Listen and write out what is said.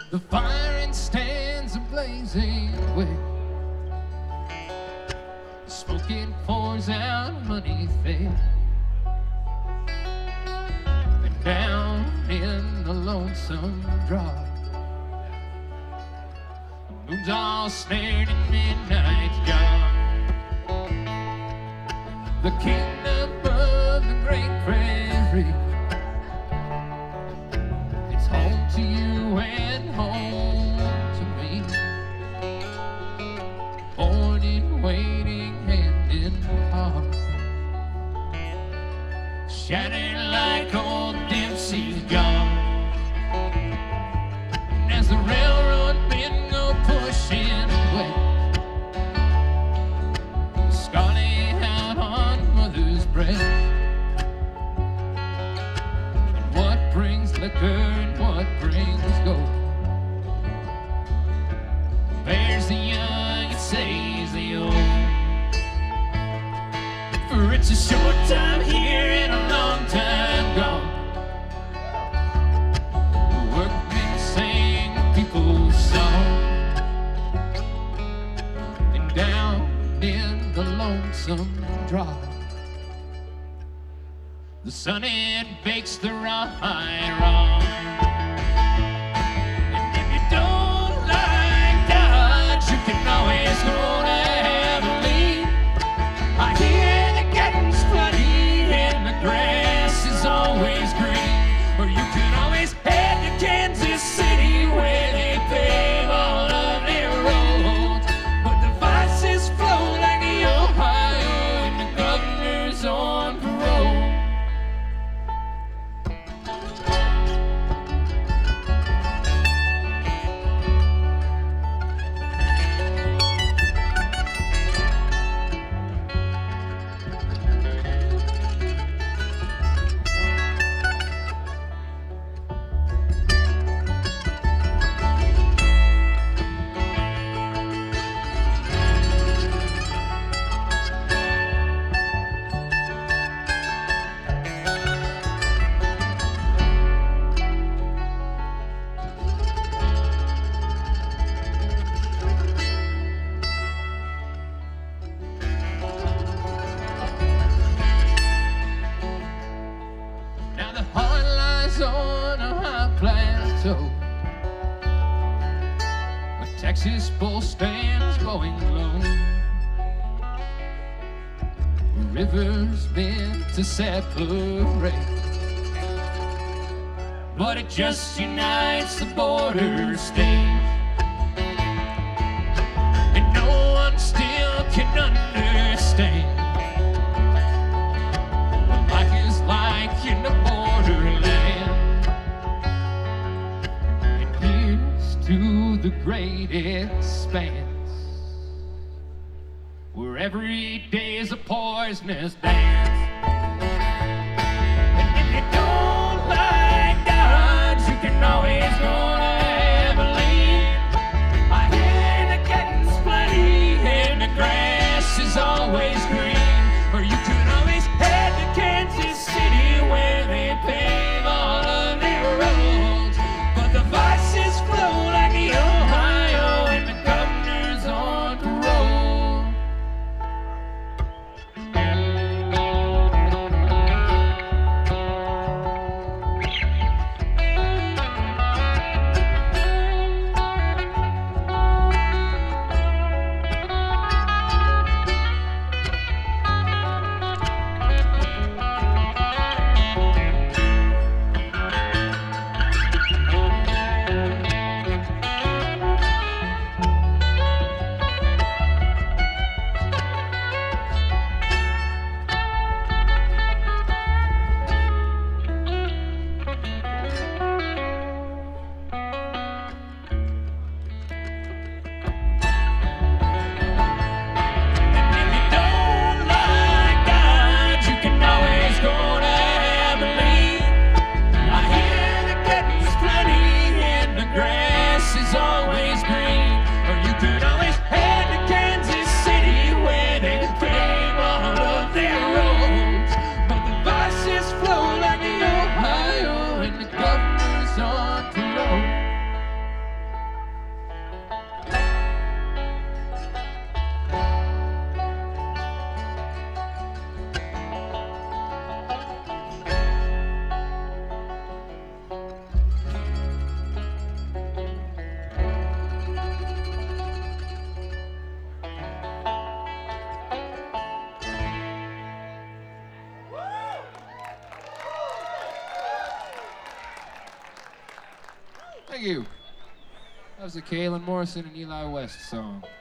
The firing stands a blazing way. The smoke it pours out underneath it. And down in the lonesome drive, the moon's all snared in midnight sky. The kingdom of the great prairie, it's home to you and home to me. Born in waiting, hand in heart, shattered like old Dempsey's gun. And as the railroad men go pushing away, the scarlet out on mother's breast. And what brings liquor and what brings gold? Bears the young, it saves the old. For it's a short time here and a long time gone. The workmen sang people's song. And down in the lonesome drive, the sun it bakes the right wrong. And if you don't like Dodge, you can always go to Abilene. I hear the getting's bloody and the grass is always green. Or you can always head to Kansas City where they pave all of their roads. But the vices flow like the Ohio and the governor's on parole. Now the heart lies on a high plateau, where Texas bull stands going low. The river's meant to separate, but it just unites the border states. And no one still can understand what life is like in the borderland. And here's to the great expanse, where every day is a poisonous dance. And if you don't like Dodge, you can always go to Abilene. I hear the getting's bloody and the grass is always green. Or you can always head to Kansas City where they pave all of their roads. But the vices flow like the Ohio and the governor's on parole. Thank you. That was a Kalen Morrison and Eli West song.